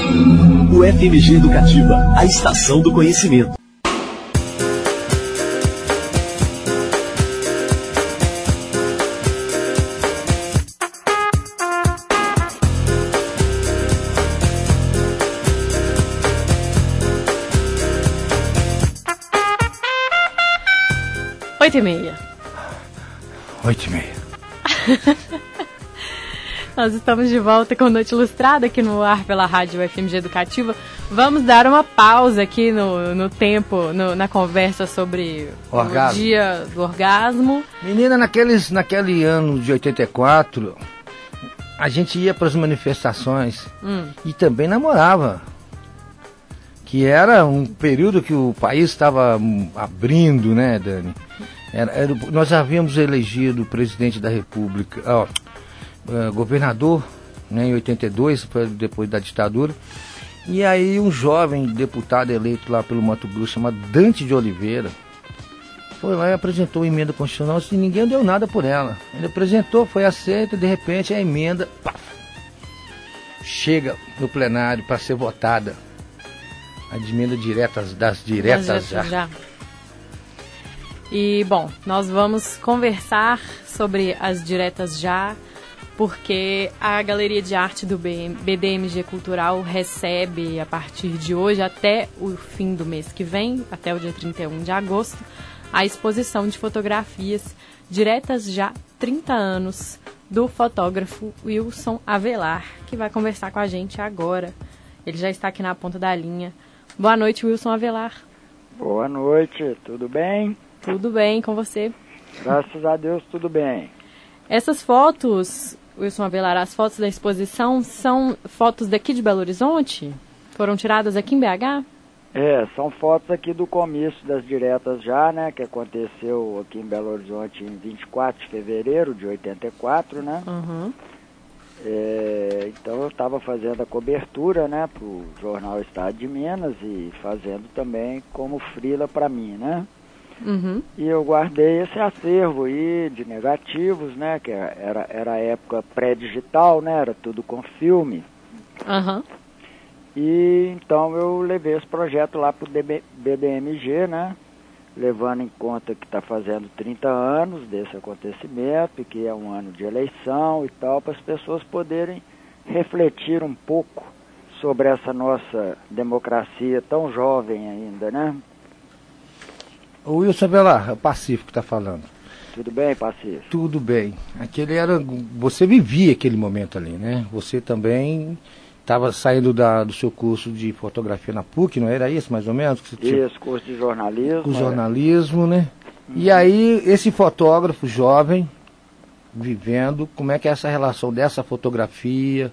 O FMG Educativa, a estação do conhecimento. Oito e meia. Nós estamos de volta com Noite Ilustrada aqui no ar pela Rádio FMG Educativa. Vamos dar uma pausa aqui no tempo, na conversa sobre o dia do orgasmo. Menina, naquele ano de 84, a gente ia para as manifestações e também namorava. Que era um período que o país estava abrindo, né, Dani? Nós havíamos elegido o presidente da República, governador, né, em 82, depois da ditadura. E aí um jovem deputado eleito lá pelo Mato Grosso, chamado Dante de Oliveira, foi lá e apresentou a emenda constitucional e ninguém deu nada por ela. Ele apresentou, foi aceita, de repente a emenda chega no plenário para ser votada. A emenda das diretas já. E, bom, nós vamos conversar sobre as diretas já, porque a Galeria de Arte do BDMG Cultural recebe, a partir de hoje até o fim do mês que vem, até o dia 31 de agosto, a exposição de fotografias Diretas Já 30 anos, do fotógrafo Wilson Avelar, que vai conversar com a gente agora. Ele já está aqui na ponta da linha. Boa noite, Wilson Avelar. Boa noite, tudo bem? Tudo bem com você? Graças a Deus, tudo bem. Essas fotos, Wilson Avelar, as fotos da exposição são fotos daqui de Belo Horizonte? Foram tiradas aqui em BH? São fotos aqui do comício das diretas já, né, que aconteceu aqui em Belo Horizonte em 24 de fevereiro de 84, né? Uhum. Então eu estava fazendo a cobertura, né, para o jornal Estado de Minas e fazendo também como freela para mim, né? Uhum. E eu guardei esse acervo aí de negativos, né, que era a época pré-digital, né, era tudo com filme. Uhum. E então eu levei esse projeto lá para o BDMG, né, levando em conta que está fazendo 30 anos desse acontecimento, que é um ano de eleição e tal, para as pessoas poderem refletir um pouco sobre essa nossa democracia tão jovem ainda, né? O Wilson Avelar, é o Pacífico que está falando. Tudo bem, Pacífico? Tudo bem. Você vivia aquele momento ali, né? Você também estava saindo do seu curso de fotografia na PUC, não era isso, mais ou menos? Isso, curso de jornalismo. Com jornalismo, né? E aí, esse fotógrafo jovem, vivendo, como é que é essa relação dessa fotografia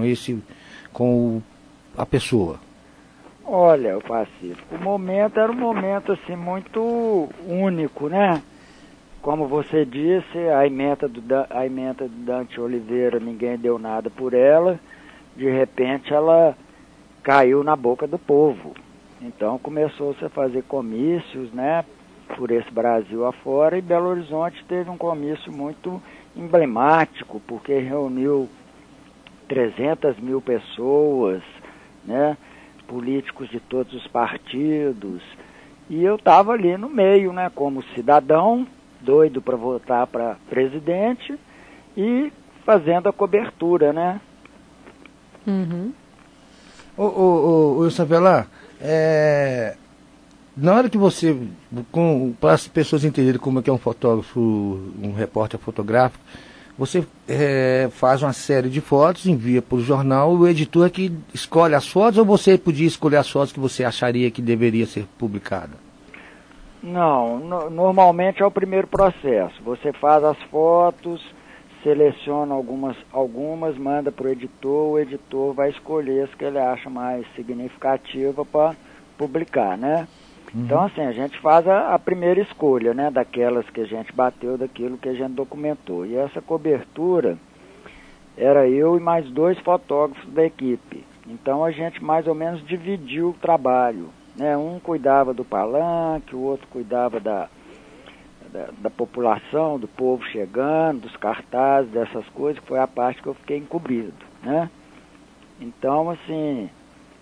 com a pessoa? Olha, o Pacífico, o momento era um momento assim muito único, né? Como você disse, a emenda do Dante Oliveira, ninguém deu nada por ela. De repente ela caiu na boca do povo. Então começou-se a fazer comícios, né, por esse Brasil afora, e Belo Horizonte teve um comício muito emblemático, porque reuniu 300 mil pessoas, né, políticos de todos os partidos, e eu estava ali no meio, né, como cidadão, doido para votar para presidente, e fazendo a cobertura, né. Uhum. Wilson Avelar, na hora que você, para as pessoas entenderem como é que é um fotógrafo, um repórter fotográfico, você faz uma série de fotos, envia para o jornal, o editor é que escolhe as fotos, ou você podia escolher as fotos que você acharia que deveria ser publicada? Não, normalmente é o primeiro processo. Você faz as fotos, seleciona algumas, manda para o editor vai escolher as que ele acha mais significativa para publicar, né? Uhum. Então, assim, a gente faz a primeira escolha, né, daquelas que a gente bateu, daquilo que a gente documentou. E essa cobertura era eu e mais 2 fotógrafos da equipe. Então, a gente mais ou menos dividiu o trabalho, né? Um cuidava do palanque, o outro cuidava da população, do povo chegando, dos cartazes, dessas coisas, que foi a parte que eu fiquei incumbido, né? Então, assim,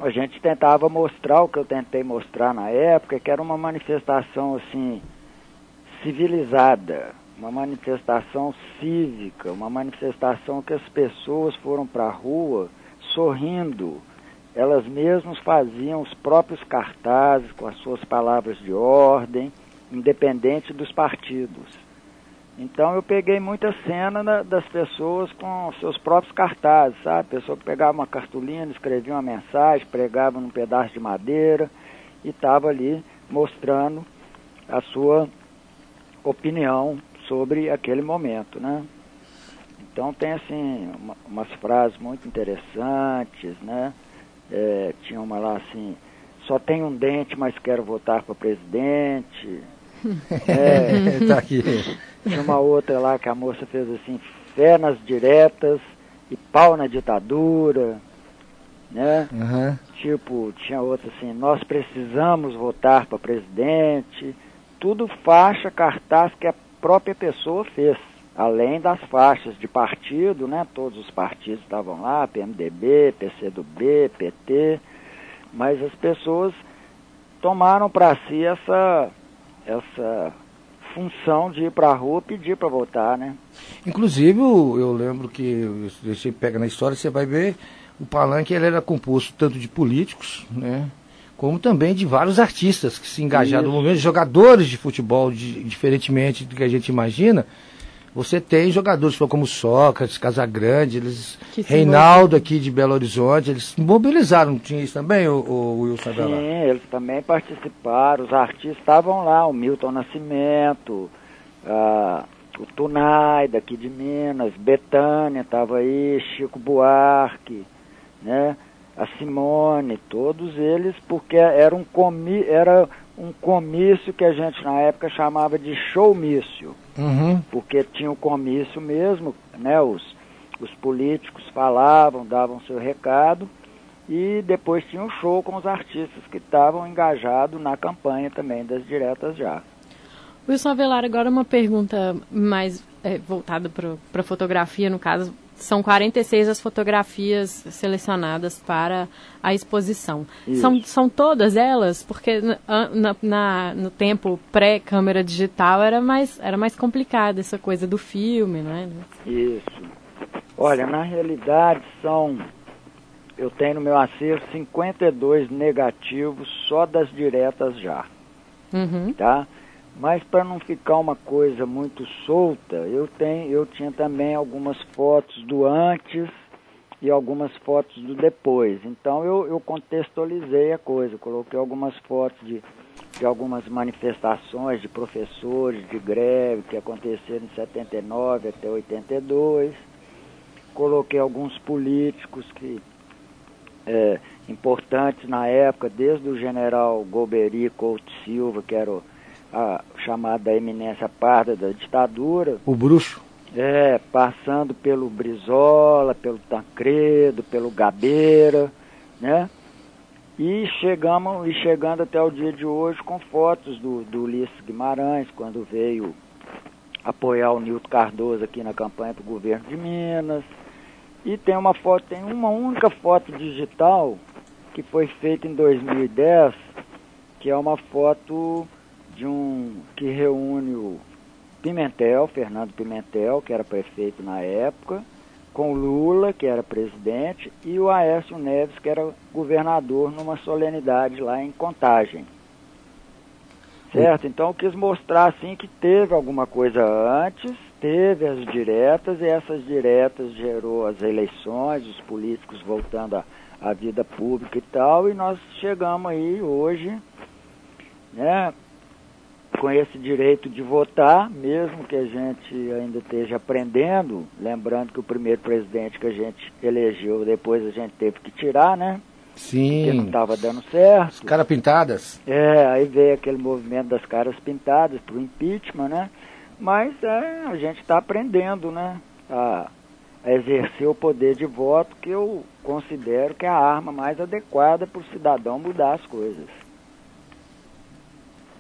a gente tentava mostrar o que eu tentei mostrar na época, que era uma manifestação assim civilizada, uma manifestação cívica, uma manifestação que as pessoas foram para a rua sorrindo. Elas mesmas faziam os próprios cartazes com as suas palavras de ordem, independente dos partidos. Então eu peguei muita cena das pessoas com seus próprios cartazes, sabe? A pessoa que pegava uma cartolina, escrevia uma mensagem, pregava num pedaço de madeira e estava ali mostrando a sua opinião sobre aquele momento, né? Então tem assim umas frases muito interessantes, né? Tinha uma lá assim: só tenho um dente, mas quero votar para presidente. Tá aqui. Tinha uma outra lá que a moça fez assim: fé nas diretas e pau na ditadura, né? Uhum. Tipo, tinha outra assim: nós precisamos votar para presidente. Tudo faixa, cartaz que a própria pessoa fez. Além das faixas de partido, né? Todos os partidos estavam lá, PMDB, PCdoB, PT, mas as pessoas tomaram para si essa função de ir para a rua pedir para votar, né? Inclusive, eu lembro que, você pega na história, você vai ver, o palanque ele era composto tanto de políticos, né? Como também de vários artistas que se engajaram no movimento, jogadores de futebol, diferentemente do que a gente imagina. Você tem jogadores como Sócrates, Casagrande, Reinaldo aqui de Belo Horizonte, eles se mobilizaram, não tinha isso também, o Wilson Avelar? Sim, eles também participaram, os artistas estavam lá, o Milton Nascimento, o Tunai daqui de Minas, Betânia estava aí, Chico Buarque, né? A Simone, todos eles, porque era um comício que a gente na época chamava de showmício. Uhum. Porque tinha o comício mesmo, né? Os políticos falavam, davam seu recado, e depois tinha um show com os artistas que estavam engajados na campanha também das diretas já. Wilson Avelar, agora uma pergunta mais voltada para fotografia, no caso. São 46 as fotografias selecionadas para a exposição. São todas elas? Porque no tempo pré-câmera digital era mais complicada essa coisa do filme, não é? Isso. Olha, na realidade eu tenho no meu acervo 52 negativos só das diretas já. Uhum. Tá? Mas para não ficar uma coisa muito solta, eu tinha também algumas fotos do antes e algumas fotos do depois. Então eu contextualizei a coisa, coloquei algumas fotos de algumas manifestações de professores, de greve que aconteceram em 79 até 82. Coloquei alguns políticos importantes na época, desde o general Golbery Couto Silva, que era a chamada eminência parda da ditadura. O bruxo. Passando pelo Brizola, pelo Tancredo, pelo Gabeira, né? E chegando até o dia de hoje com fotos do Ulisses Guimarães, quando veio apoiar o Nilton Cardoso aqui na campanha para o governo de Minas. E tem uma única foto digital que foi feita em 2010, que é uma foto que reúne o Fernando Pimentel, que era prefeito na época, com o Lula, que era presidente, e o Aécio Neves, que era governador, numa solenidade lá em Contagem. Certo? Então eu quis mostrar assim que teve alguma coisa antes, teve as diretas, e essas diretas gerou as eleições, os políticos voltando à vida pública e tal, e nós chegamos aí hoje, né, com esse direito de votar, mesmo que a gente ainda esteja aprendendo, lembrando que o primeiro presidente que a gente elegeu, depois a gente teve que tirar, né? Sim. Porque não estava dando certo. As caras pintadas. Aí veio aquele movimento das caras pintadas pro impeachment, né? Mas a gente está aprendendo, né? A exercer o poder de voto, que eu considero que é a arma mais adequada para o cidadão mudar as coisas.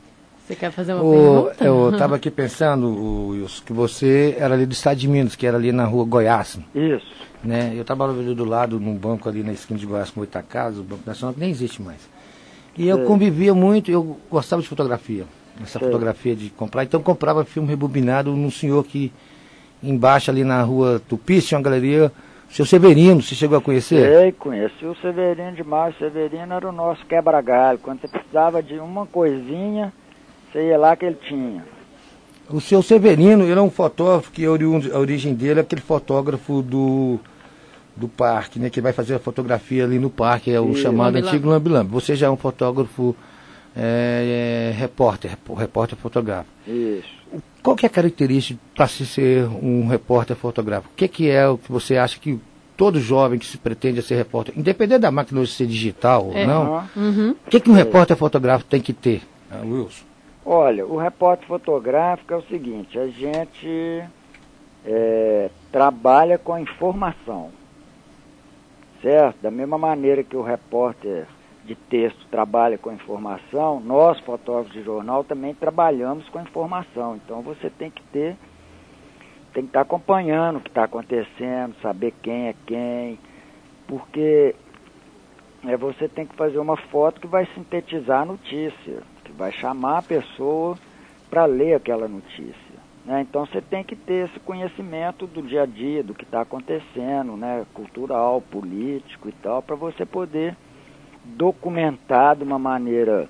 Você quer fazer uma pergunta? Eu estava aqui pensando, Wilson, que você era ali do estado de Minas, que era ali na rua Goiás. Isso. Né? Eu trabalhava ali do lado, num banco ali na esquina de Goiás com 8 casas, o Banco Nacional, que nem existe mais. E eu convivia muito, eu gostava de fotografia. Essa fotografia de comprar. Então eu comprava filme rebobinado num senhor que embaixo ali na rua Tupi, tinha uma galeria, o seu Severino, você chegou a conhecer? Conheci o Severino demais. O Severino era o nosso quebra-galho. Quando você precisava de uma coisinha, você ia lá que ele tinha. O seu Severino, ele é um fotógrafo que a origem dele é aquele fotógrafo do parque, né? Que vai fazer a fotografia ali no parque, é o chamado antigo Lambi-Lambi. Você já é um fotógrafo repórter fotográfico. Isso. Qual que é a característica para se ser um repórter fotográfico? O que é o que você acha que todo jovem que se pretende ser repórter, independente da máquina hoje ser digital ou não, o que um repórter fotográfico tem que ter, Wilson? Olha, o repórter fotográfico é o seguinte, a gente trabalha com informação, certo? Da mesma maneira que o repórter de texto trabalha com informação, nós, fotógrafos de jornal, também trabalhamos com informação. Então você tem que estar acompanhando o que está acontecendo, saber quem é quem, porque você tem que fazer uma foto que vai sintetizar a notícia, que vai chamar a pessoa para ler aquela notícia. Né? Então você tem que ter esse conhecimento do dia a dia, do que está acontecendo, né? Cultural, político e tal, para você poder documentar de uma maneira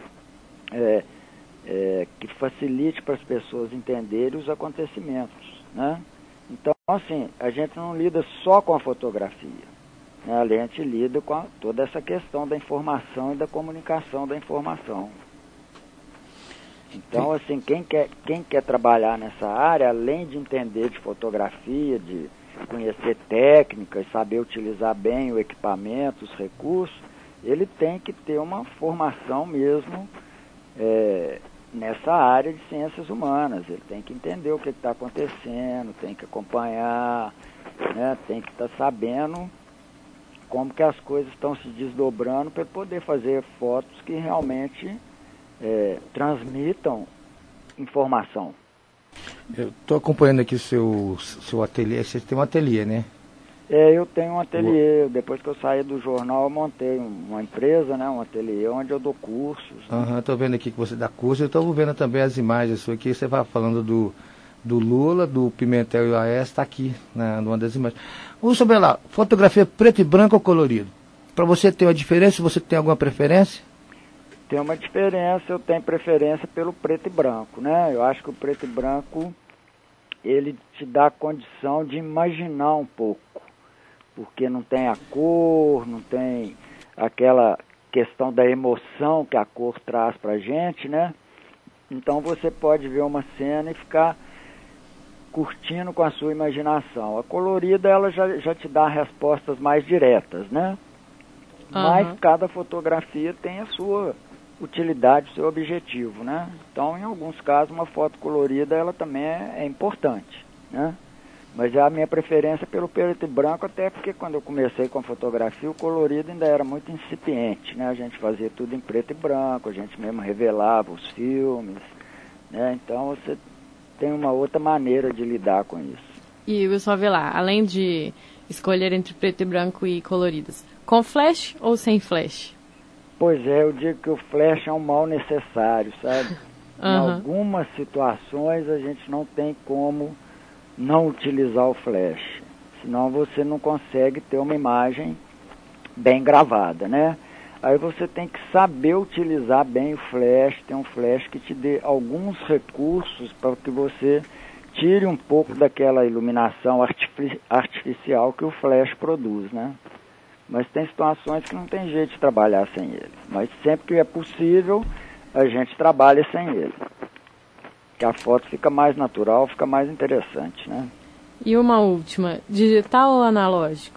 que facilite para as pessoas entenderem os acontecimentos, né? Então, assim, a gente não lida só com a fotografia, né? A gente lida com toda essa questão da informação e da comunicação da informação. Então, assim, quem quer trabalhar nessa área, além de entender de fotografia, de conhecer técnicas, saber utilizar bem o equipamento, os recursos, ele tem que ter uma formação mesmo nessa área de ciências humanas. Ele tem que entender o que está acontecendo, tem que acompanhar, né? Tem que estar sabendo como que as coisas estão se desdobrando para poder fazer fotos que realmente transmitam informação. Eu estou acompanhando aqui o seu ateliê. Você tem um ateliê, né? Eu tenho um ateliê. Depois que eu saí do jornal, eu montei uma empresa, né, um ateliê onde eu dou cursos. Estou vendo aqui que você dá curso. Eu estou vendo também as imagens suas aqui. Você vai falando do Lula, do Pimentel e o AES, está aqui numa das imagens. Vamos saber lá, fotografia preto e branco ou colorido? Para você ter uma diferença, você tem alguma preferência? Tem uma diferença, eu tenho preferência pelo preto e branco, né? Eu acho que o preto e branco, ele te dá a condição de imaginar um pouco, porque não tem a cor, não tem aquela questão da emoção que a cor traz pra gente, né? Então você pode ver uma cena e ficar curtindo com a sua imaginação. A colorida, ela já te dá respostas mais diretas, né? Mas cada fotografia tem a sua utilidade, o seu objetivo, né? Então, em alguns casos, uma foto colorida, ela também é importante, né? Mas a minha preferência é pelo preto e branco, até porque quando eu comecei com a fotografia, o colorido ainda era muito incipiente, né? A gente fazia tudo em preto e branco, a gente mesmo revelava os filmes, né? Então, você tem uma outra maneira de lidar com isso. E, Wilson Avelar, além de escolher entre preto e branco e coloridas, com flash ou sem flash? Pois é, eu digo que o flash é um mal necessário, sabe? Em algumas situações a gente não tem como não utilizar o flash, senão você não consegue ter uma imagem bem gravada, né? Aí você tem que saber utilizar bem o flash, tem um flash que te dê alguns recursos para que você tire um pouco daquela iluminação artificial que o flash produz, né? Mas tem situações que não tem jeito de trabalhar sem ele. Mas sempre que é possível, a gente trabalha sem ele. Que a foto fica mais natural, fica mais interessante, né? E uma última, digital ou analógico?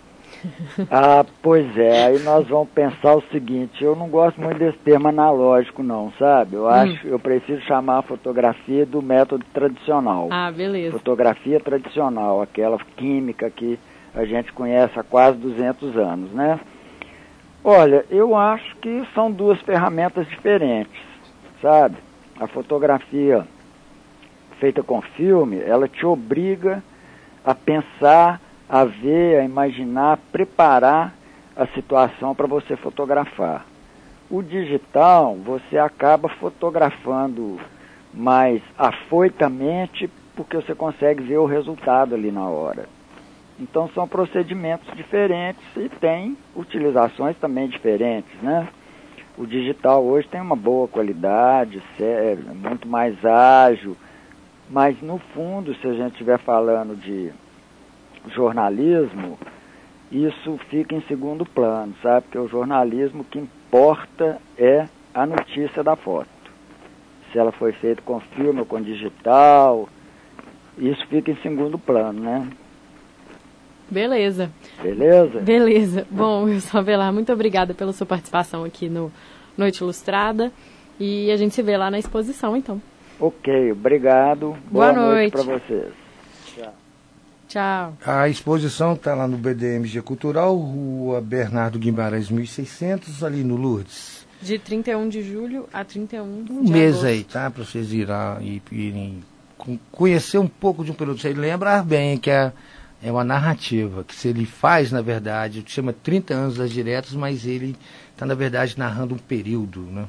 Pois é, aí nós vamos pensar o seguinte, eu não gosto muito desse termo analógico não, sabe? Eu preciso chamar a fotografia do método tradicional. Beleza. Fotografia tradicional, aquela química que a gente conhece há quase 200 anos, né? Olha, eu acho que são duas ferramentas diferentes, sabe? a fotografia feita com filme, ela te obriga a pensar, a ver, a imaginar, a preparar a situação para você fotografar. O digital, você acaba fotografando mais afoitamente, porque você consegue ver o resultado ali na hora. Então são procedimentos diferentes e tem utilizações também diferentes, né? O digital hoje tem uma boa qualidade, muito mais ágil, mas no fundo, se a gente estiver falando de jornalismo, isso fica em segundo plano, sabe? Porque o jornalismo, o que importa é a notícia da foto. Se ela foi feita com filme ou com digital, isso fica em segundo plano, né? Beleza. Beleza? Beleza. Bom, Wilson Avelar, muito obrigada pela sua participação aqui no Noite Ilustrada. E a gente se vê lá na exposição, então. Ok, obrigado. Boa noite para vocês. Tchau. Tchau. A exposição está lá no BDMG Cultural, Rua Bernardo Guimarães, 1600, ali no Lourdes. De 31 de julho a 31 de Um mês agosto. aí, tá? Para vocês irem conhecer um pouco de um período. Você lembrar bem que é uma narrativa, que se ele faz, na verdade, chama 30 anos das diretas, mas ele está, na verdade, narrando um período, né?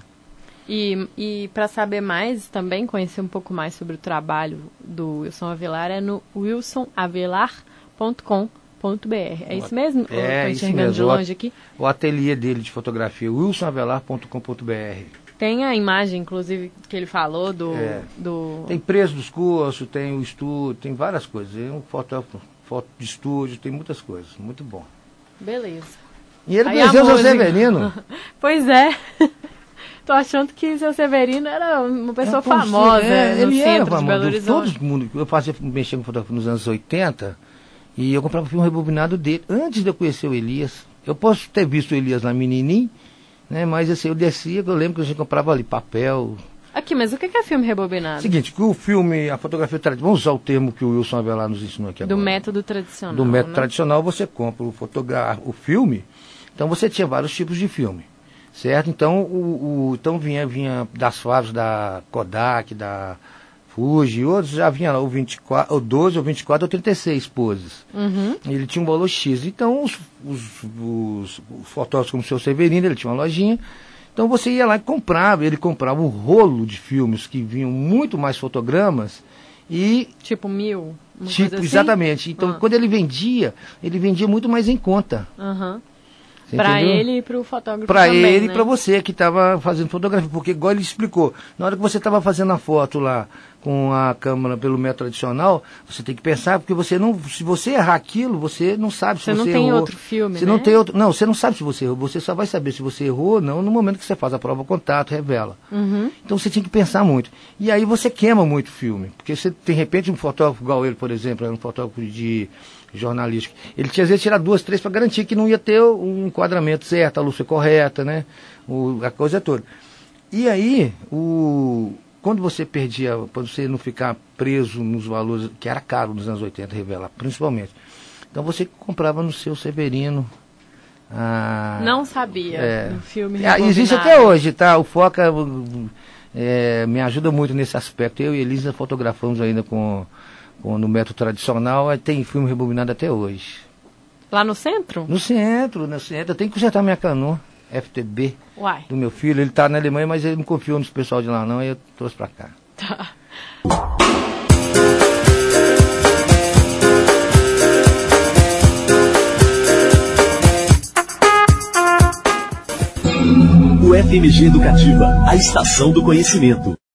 E para saber mais, também conhecer um pouco mais sobre o trabalho do Wilson Avelar, é no wilsonavelar.com.br. É isso mesmo? É, isso mesmo. De longe aqui? O ateliê dele de fotografia, wilsonavelar.com.br. Tem a imagem, inclusive, que ele falou do... Tem preço dos cursos, tem o estúdio, tem várias coisas. Tem um foto de estúdio, tem muitas coisas. Muito bom. Beleza. E ele conheceu o seu Severino. Pois é. Tô achando que seu Severino era uma pessoa famosa no ele centro era de famoso. Belo Horizonte. Todo mundo, eu mexia com fotografia nos anos 80 e eu comprava filme rebobinado dele. Antes de eu conhecer o Elias, eu posso ter visto o Elias lá menininho, né? Mas assim, eu descia, eu lembro que a gente comprava ali papel. Aqui, mas o que é filme rebobinado? Seguinte, que o filme, a fotografia tradicional, vamos usar o termo que o Wilson Avelar nos ensinou aqui agora. Do método tradicional. Do método tradicional, você compra o filme. Então você tinha vários tipos de filme, certo? Então, então vinha das fábricas da Kodak, da Fuji, e outros já vinha lá o 24, o 12, ou 24, ou 36 poses. Uhum. Ele tinha um valor X. Então, os fotógrafos como o seu Severino, ele tinha uma lojinha. Então você ia lá e comprava, ele comprava um rolo de filmes que vinham muito mais fotogramas e... Tipo 1000? Tipo, assim? Exatamente. Então, quando ele vendia muito mais em conta. Aham. Para ele e para o fotógrafo também, também, para ele né? e para você que estava fazendo fotografia, porque igual ele explicou, na hora que você estava fazendo a foto lá com a câmera pelo método tradicional, você tem que pensar, porque você não, se você errar aquilo, você não sabe se você errou. Você não tem outro filme, você né? não tem outro, não, você não sabe se você errou, você só vai saber se você errou ou não no momento que você faz a prova contato, revela. Uhum. Então você tinha que pensar muito. E aí você queima muito filme, porque você, de repente, um fotógrafo igual ele, por exemplo, era um fotógrafo de jornalístico, ele tinha às vezes tirar 2, 3 para garantir que não ia ter um enquadramento certo, a luz foi correta, né? A coisa toda. E aí, quando você perdia, para você não ficar preso nos valores, que era caro nos anos 80 revelar, principalmente. Então você comprava no seu Severino. Não sabia do filme. Existe até hoje, tá? O Foca me ajuda muito nesse aspecto. Eu e Elisa fotografamos ainda no método tradicional, tem filme rebobinado até hoje. Lá no centro? No centro. Eu tenho que consertar minha Canon FTB. Uai. Do meu filho. Ele está na Alemanha, mas ele não confiou no pessoal de lá não, aí eu trouxe para cá. Tá. O FMG Educativa, a estação do conhecimento.